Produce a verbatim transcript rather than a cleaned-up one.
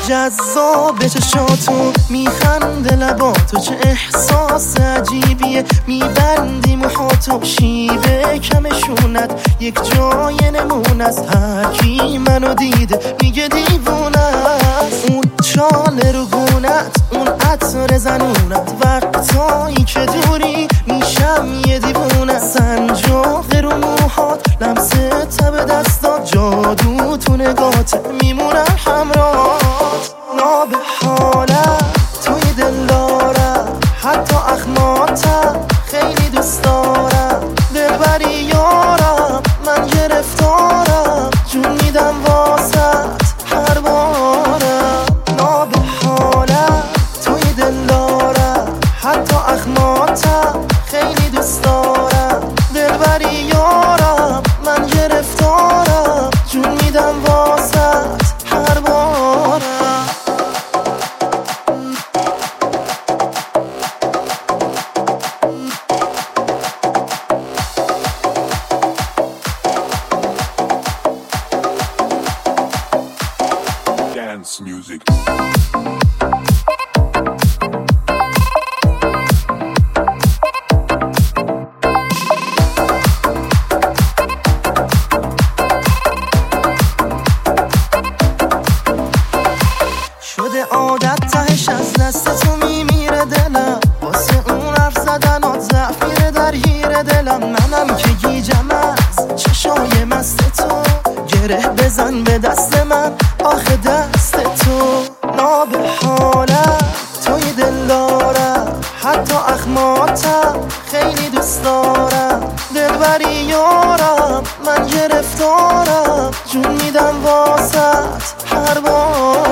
جذاب چشاتو میخنده لباتو، چه احساس عجیبیه میبندی موهاتو، شیوه کمشونت یک جای نمونه است، هر کی منو دیده میگه دیوونه است. اون چاله رو گونت، اون عطر زنونت، وقتایی که دوری میشم یه دیوونه، سنجاق رو موهات، لمس تب دستات، جادو تو نگات میمونم همراهات. ناب حالم توی دل دارم، حتی اخماتم خیلی دوست دارم، دلبری یارم من گرفتارم، جون میدم واسط هر بارم. ناب حالم توی دل دارم، حتی اخماتم خیلی دوست دارم، دلبری یارم من گرفتارم، جون میدم واسط هر بارم. Dance music. شده عادت تهش از دست تو میمیره دلم، واسه اون حرف زدنات ضعف میره درگیر دلم. منم که گیجم از چشای مست تو، گره بزن به دست من آخه دست تو. ناب حالم توی دل دارم، حتی اخماتم خیلی دوست دارم، دلبری یارم من گرفتارم، جون میدم واسط هر بار.